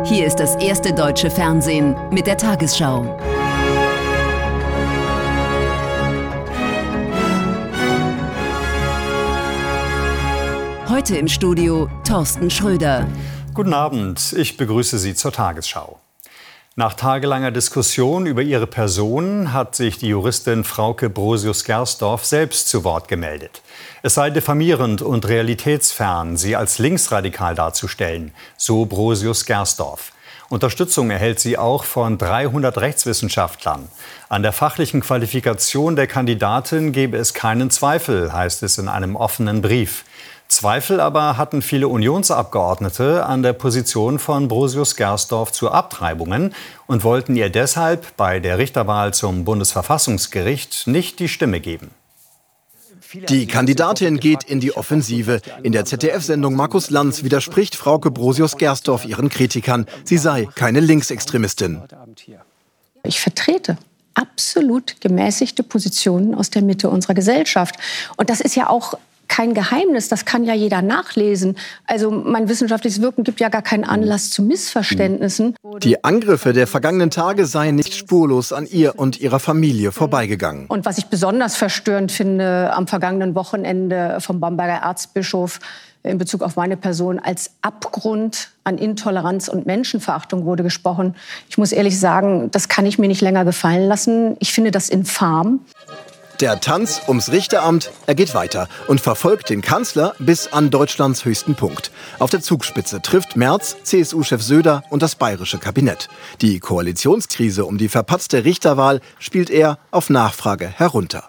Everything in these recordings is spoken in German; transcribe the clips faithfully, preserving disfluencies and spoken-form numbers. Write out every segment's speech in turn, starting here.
Hier ist das erste deutsche Fernsehen mit der Tagesschau. Heute im Studio Thorsten Schröder. Guten Abend, ich begrüße Sie zur Tagesschau. Nach tagelanger Diskussion über ihre Person hat sich die Juristin Frauke Brosius-Gersdorf selbst zu Wort gemeldet. Es sei diffamierend und realitätsfern, sie als linksradikal darzustellen, so Brosius-Gersdorf. Unterstützung erhält sie auch von dreihundert Rechtswissenschaftlern. An der fachlichen Qualifikation der Kandidatin gebe es keinen Zweifel, heißt es in einem offenen Brief. Zweifel aber hatten viele Unionsabgeordnete an der Position von Brosius-Gersdorf zu Abtreibungen und wollten ihr deshalb bei der Richterwahl zum Bundesverfassungsgericht nicht die Stimme geben. Die Kandidatin geht in die Offensive. In der Z D F-Sendung Markus Lanz widerspricht Frauke Brosius-Gersdorf ihren Kritikern. Sie sei keine Linksextremistin. Ich vertrete absolut gemäßigte Positionen aus der Mitte unserer Gesellschaft. Und das ist ja auch kein Geheimnis, das kann ja jeder nachlesen. Also mein wissenschaftliches Wirken gibt ja gar keinen Anlass zu Missverständnissen. Die Angriffe der vergangenen Tage seien nicht spurlos an ihr und ihrer Familie vorbeigegangen. Und was ich besonders verstörend finde, am vergangenen Wochenende vom Bamberger Erzbischof in Bezug auf meine Person, als Abgrund an Intoleranz und Menschenverachtung wurde gesprochen. Ich muss ehrlich sagen, das kann ich mir nicht länger gefallen lassen. Ich finde das infam. Der Tanz ums Richteramt, er geht weiter und verfolgt den Kanzler bis an Deutschlands höchsten Punkt. Auf der Zugspitze trifft Merz, C S U-Chef Söder und das bayerische Kabinett. Die Koalitionskrise um die verpatzte Richterwahl spielt er auf Nachfrage herunter.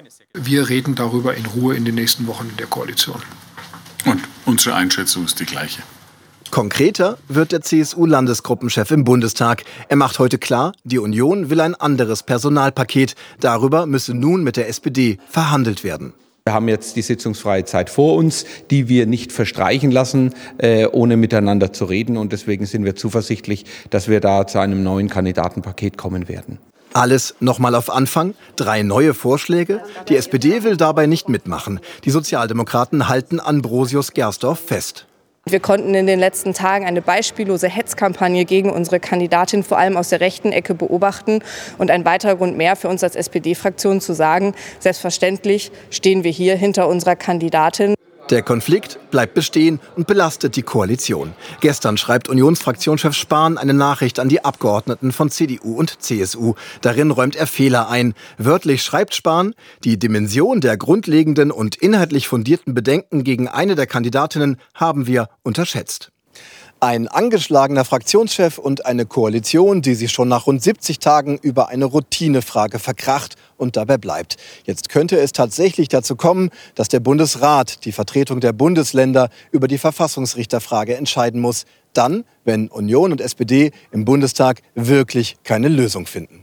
Wir reden darüber in Ruhe in den nächsten Wochen in der Koalition. Und unsere Einschätzung ist die gleiche. Konkreter wird der C S U-Landesgruppenchef im Bundestag. Er macht heute klar, die Union will ein anderes Personalpaket. Darüber müsse nun mit der S P D verhandelt werden. Wir haben jetzt die sitzungsfreie Zeit vor uns, die wir nicht verstreichen lassen, äh, ohne miteinander zu reden. Und deswegen sind wir zuversichtlich, dass wir da zu einem neuen Kandidatenpaket kommen werden. Alles nochmal auf Anfang, drei neue Vorschläge. Die S P D will dabei nicht mitmachen. Die Sozialdemokraten halten an Brosius-Gersdorf fest. Wir konnten in den letzten Tagen eine beispiellose Hetzkampagne gegen unsere Kandidatin vor allem aus der rechten Ecke beobachten. Und ein weiterer Grund mehr für uns als S P D-Fraktion zu sagen, selbstverständlich stehen wir hier hinter unserer Kandidatin. Der Konflikt bleibt bestehen und belastet die Koalition. Gestern schreibt Unionsfraktionschef Spahn eine Nachricht an die Abgeordneten von C D U und C S U. Darin räumt er Fehler ein. Wörtlich schreibt Spahn, die Dimension der grundlegenden und inhaltlich fundierten Bedenken gegen eine der Kandidatinnen haben wir unterschätzt. Ein angeschlagener Fraktionschef und eine Koalition, die sich schon nach rund siebzig Tagen über eine Routinefrage verkracht und dabei bleibt. Jetzt könnte es tatsächlich dazu kommen, dass der Bundesrat, die Vertretung der Bundesländer, über die Verfassungsrichterfrage entscheiden muss. Dann, wenn Union und S P D im Bundestag wirklich keine Lösung finden.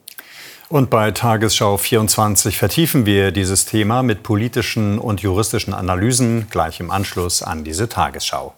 Und bei Tagesschau vierundzwanzig vertiefen wir dieses Thema mit politischen und juristischen Analysen gleich im Anschluss an diese Tagesschau.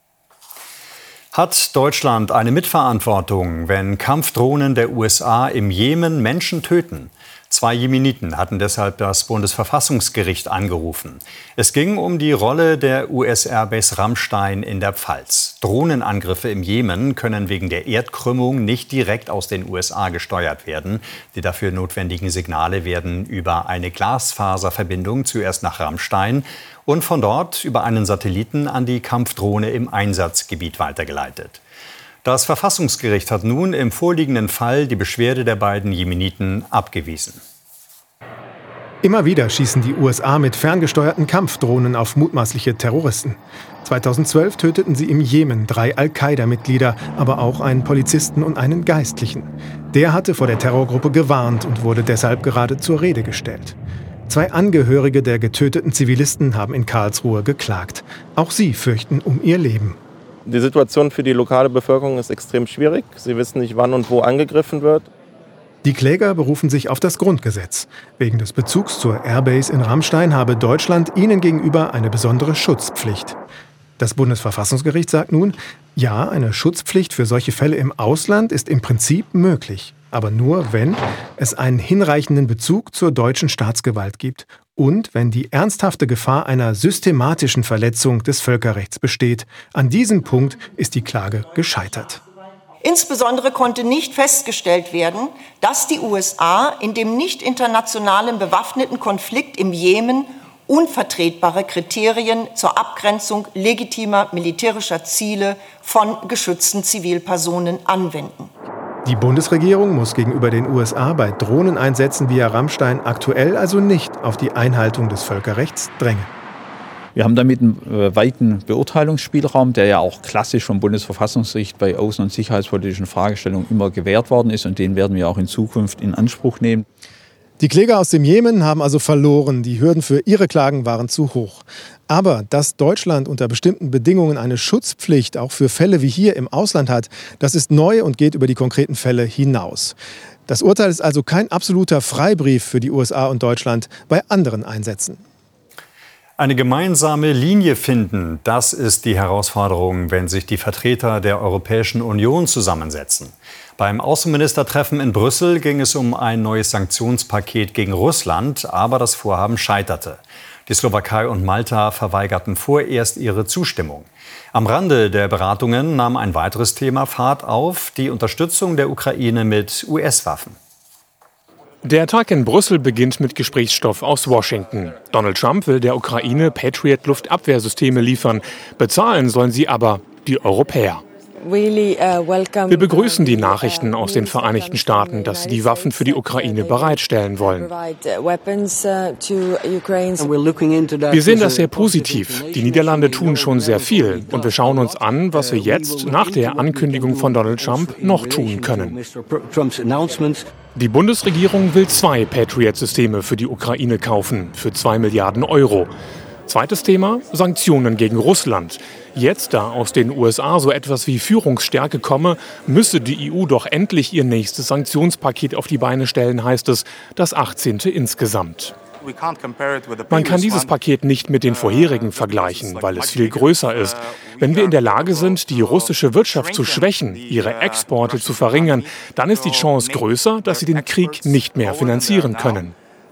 Hat Deutschland eine Mitverantwortung, wenn Kampfdrohnen der U S A im Jemen Menschen töten? Zwei Jemeniten hatten deshalb das Bundesverfassungsgericht angerufen. Es ging um die Rolle der U S-Airbase Ramstein in der Pfalz. Drohnenangriffe im Jemen können wegen der Erdkrümmung nicht direkt aus den U S A gesteuert werden. Die dafür notwendigen Signale werden über eine Glasfaserverbindung zuerst nach Ramstein und von dort über einen Satelliten an die Kampfdrohne im Einsatzgebiet weitergeleitet. Das Verfassungsgericht hat nun im vorliegenden Fall die Beschwerde der beiden Jemeniten abgewiesen. Immer wieder schießen die U S A mit ferngesteuerten Kampfdrohnen auf mutmaßliche Terroristen. zweitausendzwölf töteten sie im Jemen drei Al-Qaida-Mitglieder, aber auch einen Polizisten und einen Geistlichen. Der hatte vor der Terrorgruppe gewarnt und wurde deshalb gerade zur Rede gestellt. Zwei Angehörige der getöteten Zivilisten haben in Karlsruhe geklagt. Auch sie fürchten um ihr Leben. Die Situation für die lokale Bevölkerung ist extrem schwierig. Sie wissen nicht, wann und wo angegriffen wird. Die Kläger berufen sich auf das Grundgesetz. Wegen des Bezugs zur Airbase in Ramstein habe Deutschland ihnen gegenüber eine besondere Schutzpflicht. Das Bundesverfassungsgericht sagt nun, ja, eine Schutzpflicht für solche Fälle im Ausland ist im Prinzip möglich. Aber nur, wenn es einen hinreichenden Bezug zur deutschen Staatsgewalt gibt und wenn die ernsthafte Gefahr einer systematischen Verletzung des Völkerrechts besteht. An diesem Punkt ist die Klage gescheitert. Insbesondere konnte nicht festgestellt werden, dass die U S A in dem nicht internationalen bewaffneten Konflikt im Jemen unvertretbare Kriterien zur Abgrenzung legitimer militärischer Ziele von geschützten Zivilpersonen anwenden. Die Bundesregierung muss gegenüber den U S A bei Drohneneinsätzen via Rammstein aktuell also nicht auf die Einhaltung des Völkerrechts drängen. Wir haben damit einen weiten Beurteilungsspielraum, der ja auch klassisch vom Bundesverfassungsgericht bei außen- und sicherheitspolitischen Fragestellungen immer gewährt worden ist, und den werden wir auch in Zukunft in Anspruch nehmen. Die Kläger aus dem Jemen haben also verloren. Die Hürden für ihre Klagen waren zu hoch. Aber dass Deutschland unter bestimmten Bedingungen eine Schutzpflicht auch für Fälle wie hier im Ausland hat, das ist neu und geht über die konkreten Fälle hinaus. Das Urteil ist also kein absoluter Freibrief für die U S A und Deutschland bei anderen Einsätzen. Eine gemeinsame Linie finden, das ist die Herausforderung, wenn sich die Vertreter der Europäischen Union zusammensetzen. Beim Außenministertreffen in Brüssel ging es um ein neues Sanktionspaket gegen Russland, aber das Vorhaben scheiterte. Die Slowakei und Malta verweigerten vorerst ihre Zustimmung. Am Rande der Beratungen nahm ein weiteres Thema Fahrt auf, die Unterstützung der Ukraine mit U S-Waffen. Der Tag in Brüssel beginnt mit Gesprächsstoff aus Washington. Donald Trump will der Ukraine Patriot-Luftabwehrsysteme liefern. Bezahlen sollen sie aber die Europäer. Wir begrüßen die Nachrichten aus den Vereinigten Staaten, dass sie die Waffen für die Ukraine bereitstellen wollen. Wir sehen das sehr positiv. Die Niederlande tun schon sehr viel. Und wir schauen uns an, was wir jetzt nach der Ankündigung von Donald Trump noch tun können. Die Bundesregierung will zwei Patriot-Systeme für die Ukraine kaufen, für zwei Milliarden Euro. Zweites Thema, Sanktionen gegen Russland. Jetzt, da aus den U S A so etwas wie Führungsstärke komme, müsse die E U doch endlich ihr nächstes Sanktionspaket auf die Beine stellen, heißt es, das achtzehnte insgesamt. Man kann dieses Paket nicht mit den vorherigen vergleichen, weil es viel größer ist. Wenn wir in der Lage sind, die russische Wirtschaft zu schwächen, ihre Exporte zu verringern, dann ist die Chance größer, dass sie den Krieg nicht mehr finanzieren können.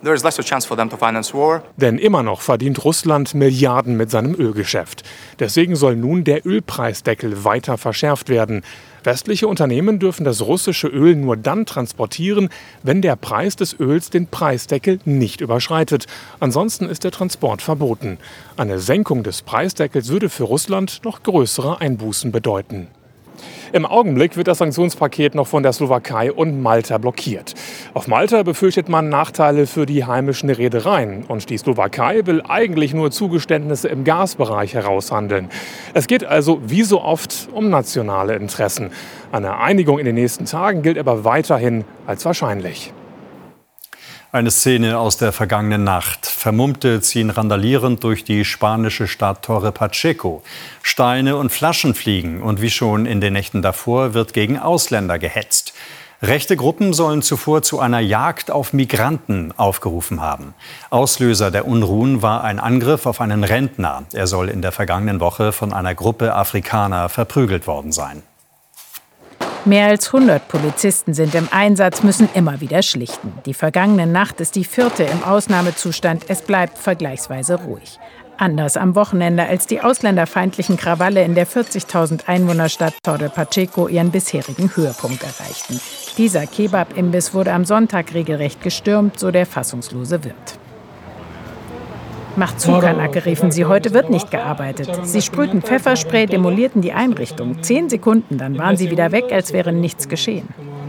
Denn immer noch verdient Russland Milliarden mit seinem Ölgeschäft. Deswegen soll nun der Ölpreisdeckel weiter verschärft werden. Westliche Unternehmen dürfen das russische Öl nur dann transportieren, wenn der Preis des Öls den Preisdeckel nicht überschreitet. Ansonsten ist der Transport verboten. Eine Senkung des Preisdeckels würde für Russland noch größere Einbußen bedeuten. Im Augenblick wird das Sanktionspaket noch von der Slowakei und Malta blockiert. Auf Malta befürchtet man Nachteile für die heimischen Reedereien. Und die Slowakei will eigentlich nur Zugeständnisse im Gasbereich heraushandeln. Es geht also wie so oft um nationale Interessen. Eine Einigung in den nächsten Tagen gilt aber weiterhin als wahrscheinlich. Eine Szene aus der vergangenen Nacht. Vermummte ziehen randalierend durch die spanische Stadt Torre Pacheco. Steine und Flaschen fliegen und wie schon in den Nächten davor wird gegen Ausländer gehetzt. Rechte Gruppen sollen zuvor zu einer Jagd auf Migranten aufgerufen haben. Auslöser der Unruhen war ein Angriff auf einen Rentner. Er soll in der vergangenen Woche von einer Gruppe Afrikaner verprügelt worden sein. Mehr als hundert Polizisten sind im Einsatz, müssen immer wieder schlichten. Die vergangene Nacht ist die vierte im Ausnahmezustand. Es bleibt vergleichsweise ruhig. Anders am Wochenende, als die ausländerfeindlichen Krawalle in der vierzigtausend Einwohnerstadt Torre Pacheco ihren bisherigen Höhepunkt erreichten. Dieser Kebab-Imbiss wurde am Sonntag regelrecht gestürmt, so der fassungslose Wirt. Macht zu, Kanake, riefen sie, heute wird nicht gearbeitet. Sie sprühten Pfefferspray, demolierten die Einrichtung. Zehn Sekunden, dann waren sie wieder weg, als wäre nichts geschehen.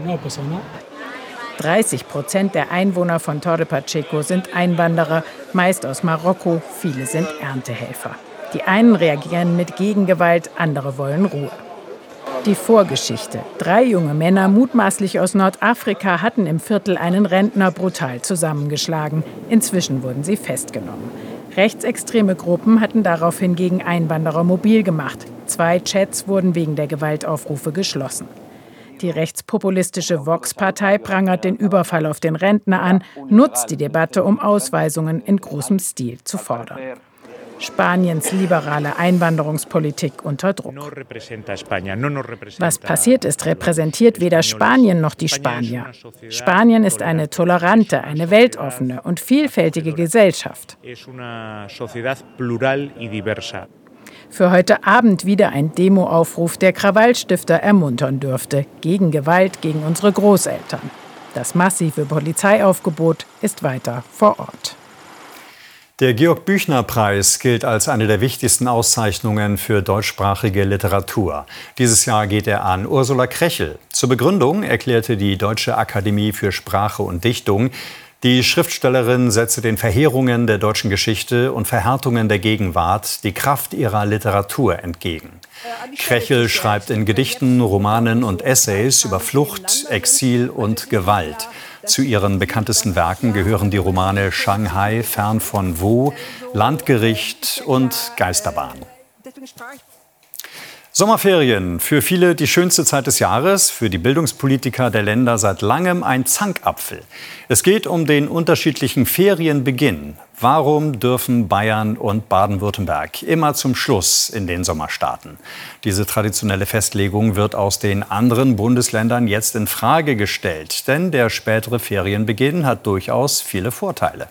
dreißig Prozent der Einwohner von Torre Pacheco sind Einwanderer, meist aus Marokko, viele sind Erntehelfer. Die einen reagieren mit Gegengewalt, andere wollen Ruhe. Die Vorgeschichte. Drei junge Männer, mutmaßlich aus Nordafrika, hatten im Viertel einen Rentner brutal zusammengeschlagen. Inzwischen wurden sie festgenommen. Rechtsextreme Gruppen hatten daraufhin gegen Einwanderer mobil gemacht. Zwei Chats wurden wegen der Gewaltaufrufe geschlossen. Die rechtspopulistische Vox-Partei prangert den Überfall auf den Rentner an, nutzt die Debatte, um Ausweisungen in großem Stil zu fordern. Spaniens liberale Einwanderungspolitik unter Druck. Was passiert ist, repräsentiert weder Spanien noch die Spanier. Spanien ist eine tolerante, eine weltoffene und vielfältige Gesellschaft. Für heute Abend wieder ein Demoaufruf, der Krawallstifter ermuntern dürfte. Gegen Gewalt gegen unsere Großeltern. Das massive Polizeiaufgebot ist weiter vor Ort. Der Georg-Büchner-Preis gilt als eine der wichtigsten Auszeichnungen für deutschsprachige Literatur. Dieses Jahr geht er an Ursula Krechel. Zur Begründung erklärte die Deutsche Akademie für Sprache und Dichtung, die Schriftstellerin setze den Verheerungen der deutschen Geschichte und Verhärtungen der Gegenwart die Kraft ihrer Literatur entgegen. Krechel schreibt in Gedichten, Romanen und Essays über Flucht, Exil und Gewalt. Zu ihren bekanntesten Werken gehören die Romane Shanghai, Fern von Wo, Landgericht und Geisterbahn. Sommerferien, für viele die schönste Zeit des Jahres, für die Bildungspolitiker der Länder seit langem ein Zankapfel. Es geht um den unterschiedlichen Ferienbeginn. Warum dürfen Bayern und Baden-Württemberg immer zum Schluss in den Sommer starten? Diese traditionelle Festlegung wird aus den anderen Bundesländern jetzt in Frage gestellt, denn der spätere Ferienbeginn hat durchaus viele Vorteile.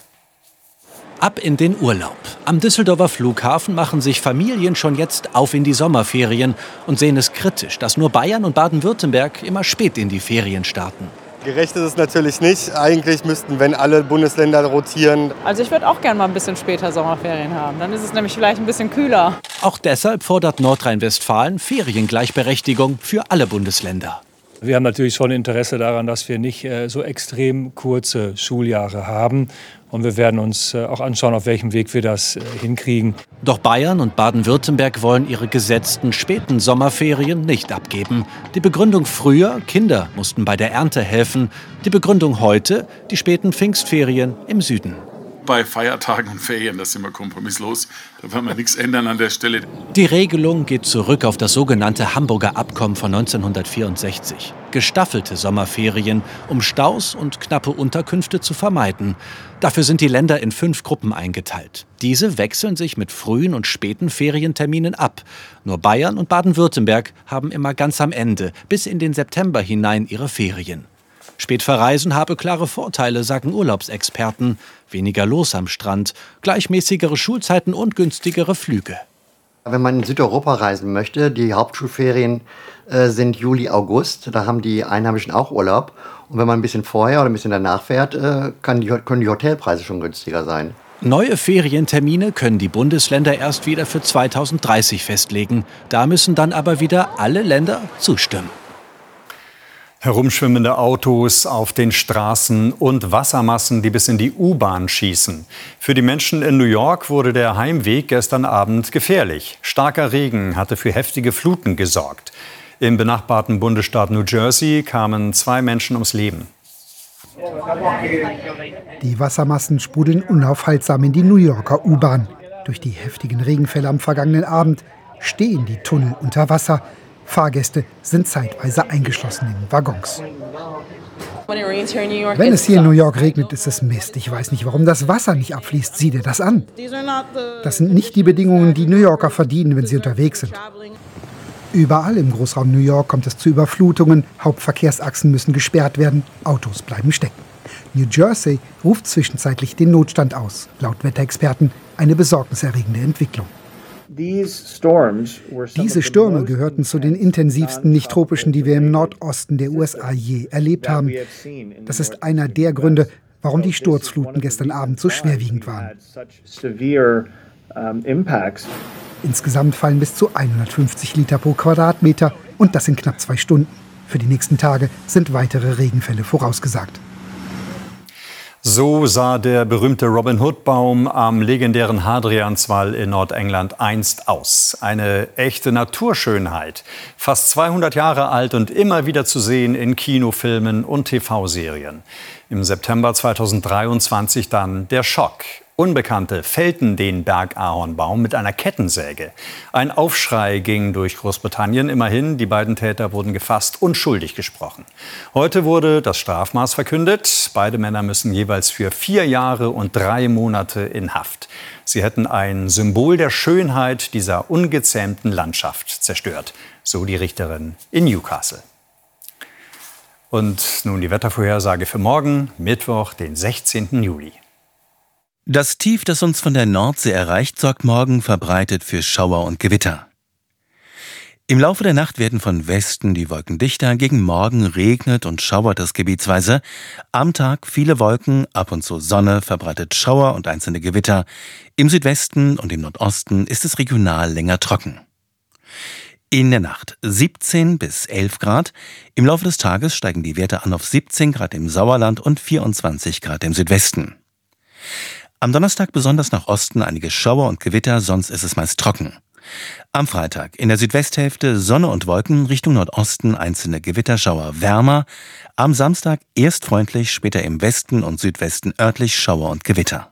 Ab in den Urlaub. Am Düsseldorfer Flughafen machen sich Familien schon jetzt auf in die Sommerferien und sehen es kritisch, dass nur Bayern und Baden-Württemberg immer spät in die Ferien starten. Gerecht ist es natürlich nicht. Eigentlich müssten, wenn alle Bundesländer rotieren. Also ich würde auch gerne mal ein bisschen später Sommerferien haben. Dann ist es nämlich vielleicht ein bisschen kühler. Auch deshalb fordert Nordrhein-Westfalen Feriengleichberechtigung für alle Bundesländer. Wir haben natürlich schon Interesse daran, dass wir nicht äh, so extrem kurze Schuljahre haben. Und wir werden uns äh, auch anschauen, auf welchem Weg wir das äh, hinkriegen. Doch Bayern und Baden-Württemberg wollen ihre gesetzten späten Sommerferien nicht abgeben. Die Begründung früher, Kinder mussten bei der Ernte helfen. Die Begründung heute, die späten Pfingstferien im Süden. Bei Feiertagen und Ferien, das sind wir kompromisslos. Da werden wir nichts ändern an der Stelle. Die Regelung geht zurück auf das sogenannte Hamburger Abkommen von neunzehnhundertvierundsechzig. Gestaffelte Sommerferien, um Staus und knappe Unterkünfte zu vermeiden. Dafür sind die Länder in fünf Gruppen eingeteilt. Diese wechseln sich mit frühen und späten Ferienterminen ab. Nur Bayern und Baden-Württemberg haben immer ganz am Ende, bis in den September hinein, ihre Ferien. Spätverreisen habe klare Vorteile, sagen Urlaubsexperten. Weniger los am Strand, gleichmäßigere Schulzeiten und günstigere Flüge. Wenn man in Südeuropa reisen möchte, die Hauptschulferien äh, sind Juli, August. Da haben die Einheimischen auch Urlaub. Und wenn man ein bisschen vorher oder ein bisschen danach fährt, äh, kann die, können die Hotelpreise schon günstiger sein. Neue Ferientermine können die Bundesländer erst wieder für zweitausenddreißig festlegen. Da müssen dann aber wieder alle Länder zustimmen. Herumschwimmende Autos auf den Straßen und Wassermassen, die bis in die U-Bahn schießen. Für die Menschen in New York wurde der Heimweg gestern Abend gefährlich. Starker Regen hatte für heftige Fluten gesorgt. Im benachbarten Bundesstaat New Jersey kamen zwei Menschen ums Leben. Die Wassermassen sprudeln unaufhaltsam in die New Yorker U-Bahn. Durch die heftigen Regenfälle am vergangenen Abend stehen die Tunnel unter Wasser. Fahrgäste sind zeitweise eingeschlossen in Waggons. Wenn es hier in New York regnet, ist es Mist. Ich weiß nicht, warum das Wasser nicht abfließt. Sieh dir das an. Das sind nicht die Bedingungen, die New Yorker verdienen, wenn sie unterwegs sind. Überall im Großraum New York kommt es zu Überflutungen. Hauptverkehrsachsen müssen gesperrt werden. Autos bleiben stecken. New Jersey ruft zwischenzeitlich den Notstand aus. Laut Wetterexperten eine besorgniserregende Entwicklung. Diese Stürme gehörten zu den intensivsten nicht-tropischen, die wir im Nordosten der U S A je erlebt haben. Das ist einer der Gründe, warum die Sturzfluten gestern Abend so schwerwiegend waren. Insgesamt fallen bis zu hundertfünfzig Liter pro Quadratmeter und das in knapp zwei Stunden. Für die nächsten Tage sind weitere Regenfälle vorausgesagt. So sah der berühmte Robin Hood-Baum am legendären Hadrianswall in Nordengland einst aus. Eine echte Naturschönheit. Fast zweihundert Jahre alt und immer wieder zu sehen in Kinofilmen und T V-Serien. Im September zweitausenddreiundzwanzig dann der Schock. Unbekannte fällten den Bergahornbaum mit einer Kettensäge. Ein Aufschrei ging durch Großbritannien. Immerhin, die beiden Täter wurden gefasst und schuldig gesprochen. Heute wurde das Strafmaß verkündet. Beide Männer müssen jeweils für vier Jahre und drei Monate in Haft. Sie hätten ein Symbol der Schönheit dieser ungezähmten Landschaft zerstört, so die Richterin in Newcastle. Und nun die Wettervorhersage für morgen, Mittwoch, den sechzehnten Juli. Das Tief, das uns von der Nordsee erreicht, sorgt morgen verbreitet für Schauer und Gewitter. Im Laufe der Nacht werden von Westen die Wolken dichter, gegen Morgen regnet und schauert es gebietsweise. Am Tag viele Wolken, ab und zu Sonne, verbreitet Schauer und einzelne Gewitter. Im Südwesten und im Nordosten ist es regional länger trocken. In der Nacht siebzehn bis elf Grad. Im Laufe des Tages steigen die Werte an auf siebzehn Grad im Sauerland und vierundzwanzig Grad im Südwesten. Am Donnerstag besonders nach Osten einige Schauer und Gewitter, sonst ist es meist trocken. Am Freitag in der Südwesthälfte Sonne und Wolken, Richtung Nordosten einzelne Gewitterschauer wärmer. Am Samstag erst freundlich, später im Westen und Südwesten örtlich Schauer und Gewitter.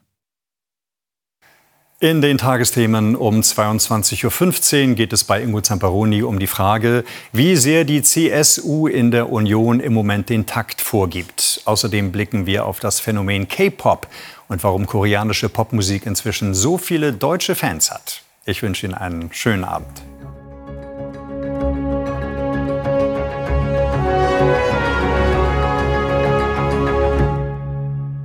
In den Tagesthemen um zweiundzwanzig Uhr fünfzehn geht es bei Ingo Zamperoni um die Frage, wie sehr die C S U in der Union im Moment den Takt vorgibt. Außerdem blicken wir auf das Phänomen K-Pop und warum koreanische Popmusik inzwischen so viele deutsche Fans hat. Ich wünsche Ihnen einen schönen Abend.